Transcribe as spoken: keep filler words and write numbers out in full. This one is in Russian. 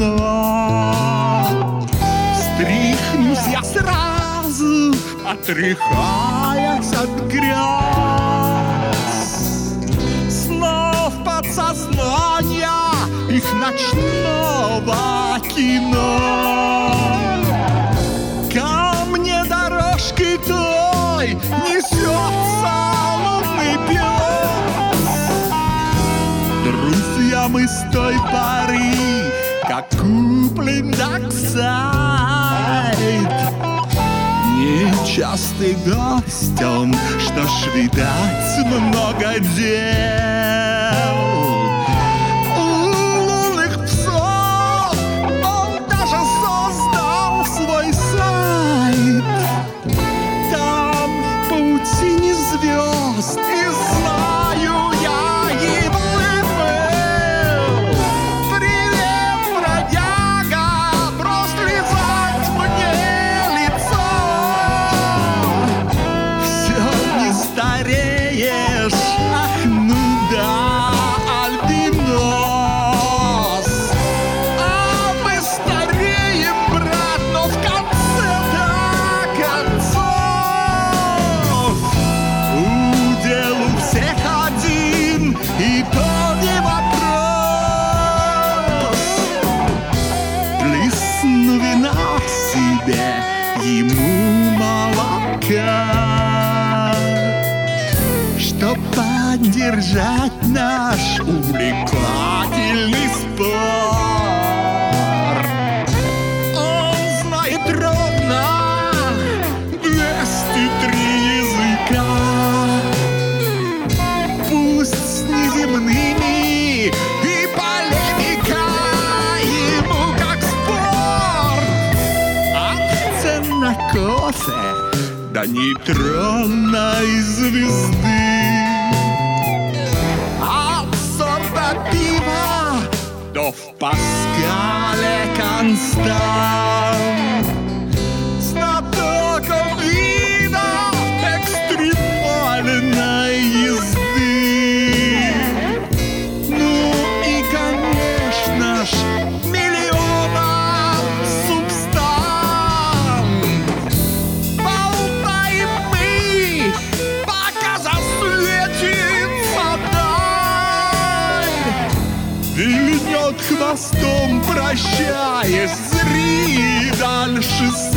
окно. Стряхнусь я сразу, отряхаясь от грез, снов подсознания их ночного кино. Ко мне дорожкой той несется лунный пес. Друзья, мы с той поры, как куплен доксайд. Нечастый гость он, что ж, видать, много дел. У лунных псов он даже создал свой сайт. Там в паутине звезд, и знаю я его был. Привет, бродяга, брось лизать мне лицо. Все не стареешь, ах, ну да, альбинос. А мы стареем, брат, но в конце-то концов удел у всех один, и то не вопрос. Плесну вина себе, ему молока, чтоб поддержать наш увлекательный спор. Он знает ровно двести три языка, пусть с неземными, и полемика ему как спорт. От цен на кофе до нейтронной звезды, от сорта пива до в Паскале констант. Знаток он вида экстремальной езды. Ну и, конечно ж, миллионов субстант. Болтаем мы, пока засветится даль. Вильнет хвостом, прощаясь, зри дальше